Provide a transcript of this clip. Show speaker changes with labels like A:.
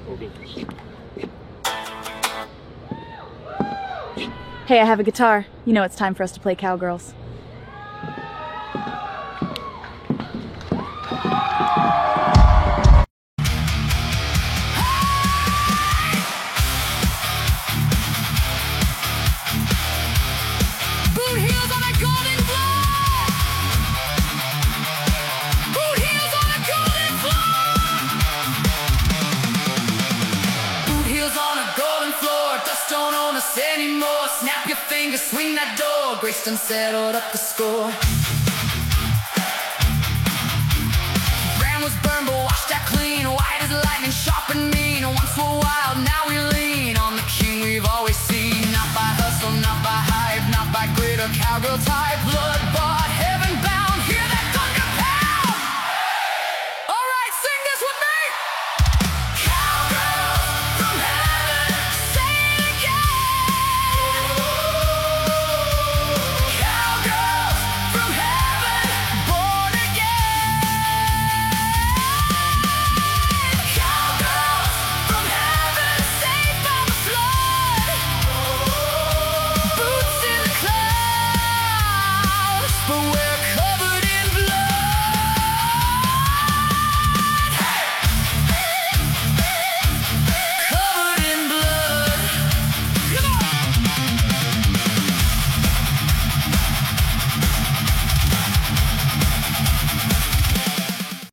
A: Hey, I have a guitar. You know it's time for us to play Cowgirls.
B: Anymore, snap your fingers, swing that door. Grayston settled up the score. Brand was burned, but washed that clean. White as lightning, sharp and mean. Once we're wild, now we lean on the king we've always seen. Not by hustle, not by hype, not by grit or cowgirl type. Blood